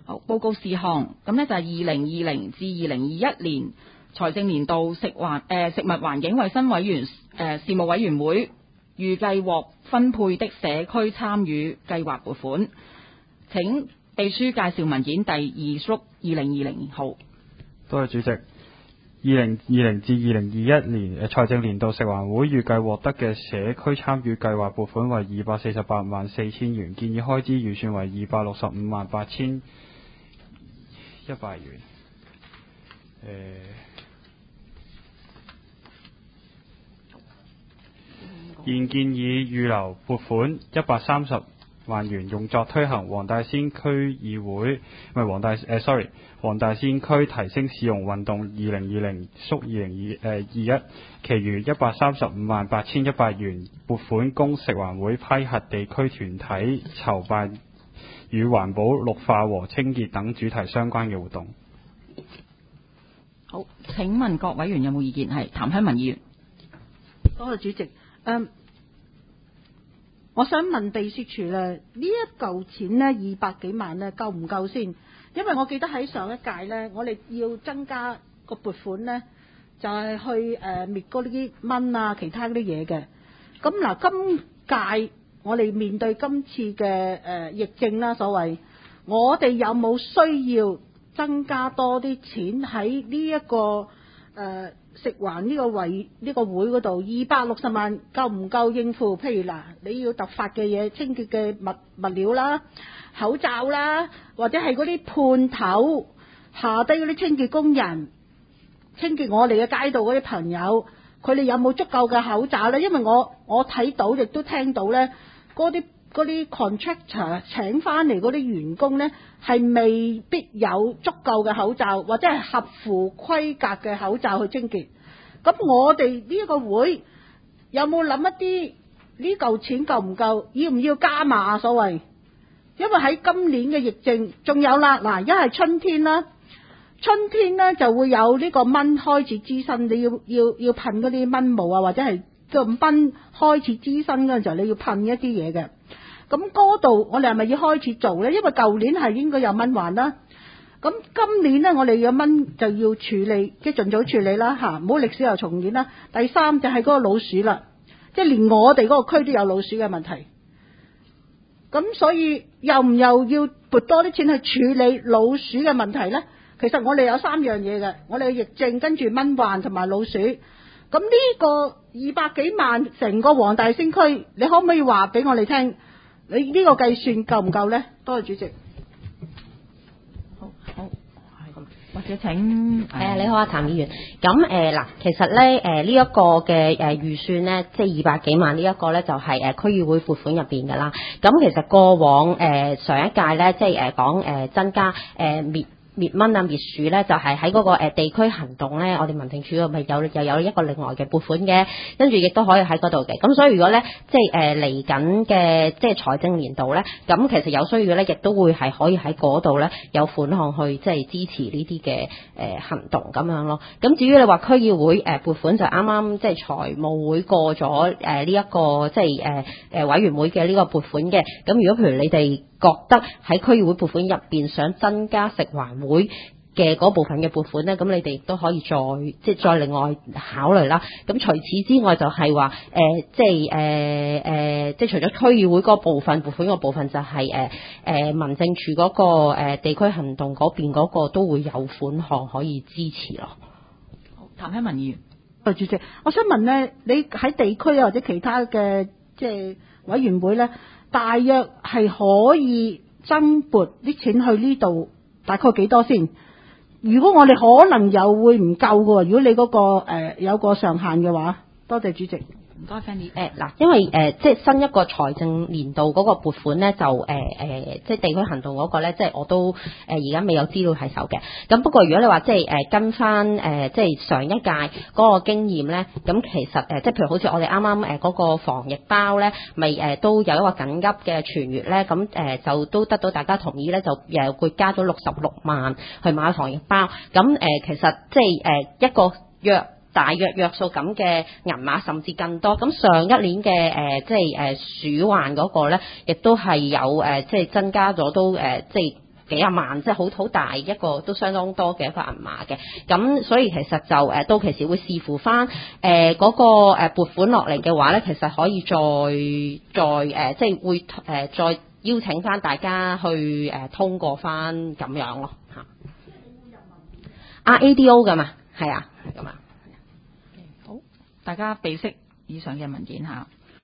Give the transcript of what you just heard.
好，報告事項，咁呢就係2020至2021年財政年度食物環境衛生委員事務委員會預計獲分配的社區參與計劃撥款。請秘書介紹文件第2叔2020號。 多謝主席。2020至2021年財政年度食環會預計獲得嘅社區參與計劃撥款為248萬4千元，建議開支預算為265萬8千100元。現建議預留撥款130萬元，用作推行黃大仙區議會黃大仙區提升市容運動2020縮2021，其餘135萬8千100元撥款供食環會批核地區團體籌辦與環保、綠化和清潔等主題相關嘅活動。 好，請問各委員有冇意見？係譚香文議員。 多謝主席。我想問秘書處咧，呢一嚿錢呢200幾萬呢夠唔夠先？因為我記得喺上一屆呢，我哋要增加個撥款呢，就係去滅嗰啲蚊啊，其他嗰啲嘢嘅。咁嗱，今屆我哋面對今次嘅疫症啦，所謂我哋有冇需要增加多啲錢喺呢一個食環呢個會嗰度？260萬夠唔夠應付？譬如嗱，你要突發嘅嘢，清潔嘅物料啦、口罩啦，或者係嗰啲判頭下低嗰啲清潔工人清潔我哋嘅街道嗰啲朋友，佢哋有冇足夠嘅口罩呢？因為我睇到亦都聽到呢，嗰啲 contractor 請翻嚟嗰啲員工呢，係未必有足夠嘅口罩，或者係合乎規格嘅口罩去清潔。咁我哋呢一個會有冇諗一啲呢嚿錢夠唔夠？要唔要加碼所謂？因為喺今年嘅疫症仲有啦，嗱，而家係春天啦，春天呢就會有呢個蚊開始滋生，你要噴嗰啲蚊霧啊，或者係個蚊開始滋生嗰陣時候，你要噴一啲嘢嘅。咁嗰度我哋係咪要開始做呢？因為舊年係應該有蚊患啦，咁今年呢，我哋有蚊就要處理，即係盡早處理啦嚇，唔好歷史又重演啦。第三就係嗰個老鼠啦，即係連我哋嗰個區都有老鼠嘅問題。咁所以又要撥多啲錢去處理老鼠嘅問題呢？其實我哋有3樣嘢嘅，我哋嘅疫症跟住蚊患同埋老鼠。咁呢個200幾萬成個黃大仙區，你可唔可以話俾我哋聽？你呢個計算夠唔夠呢？多謝主席。 好，或者請你好啊，譚議員。咁嗱，其實咧呢一個嘅預算呢，即係200幾萬呢一個呢，就係區議會撥款入邊㗎啦。咁其實過往上一屆呢，即係講增加滅蚊啊滅鼠咧，就係喺嗰個地區行動咧，我哋民政處咪又有一個另外嘅撥款嘅，跟住亦都可以喺嗰度嘅。咁所以如果咧即係嚟緊嘅即係財政年度咧，咁其實有需要咧，亦都會係可以喺嗰度咧有款項去即係支持呢啲嘅行動咁樣咯。咁至於你話區議會撥款就啱啱即係財務會過咗呢一個即係委員會嘅呢個撥款嘅。咁如果譬如你哋覺得喺區議會撥款入邊想增加食環會嘅嗰部分嘅撥款呢，咁你哋亦都可以再另外考慮啦。咁除此之外就係話即係除咗區議會嗰部分撥款嗰部分，就係民政處嗰個地區行動嗰邊嗰個都會有款項可以支持咯。 譚香文議員。 主席，我想問呢，你喺地區或者其他嘅即係委員會呢，大約係可以增撥啲錢去呢度，大概幾多先？如果我哋可能又會唔夠嘅，如果你嗰個有個上限嘅話，多謝主席。 唔該 Fanny。 嗱，因為即係新一個財政年度嗰個撥款咧，就即係地區行動嗰個咧，即係我都而家未有資料喺手嘅。咁不過如果你話即係跟翻即係上一屆嗰個經驗咧，咁其實即係譬如好似我哋啱啱嗰個防疫包咧，咪都有一個緊急嘅傳閱咧，咁就都得到大家同意咧，就會加咗66萬去買防疫包。咁其實即係一個大約數咁嘅銀碼，甚至更多。咁上一年嘅即係鼠患嗰個咧，亦都係有即係增加咗都即係幾廿萬，即係好大一個都相當多嘅一個銀碼嘅。咁所以其實就到期時會視乎翻嗰個撥款落嚟嘅話咧，其實可以再即係會再邀請翻大家去通過翻咁樣咯嚇。ADO 㗎嘛，係啊，咁啊。 好，大家備悉以上嘅文件嚇。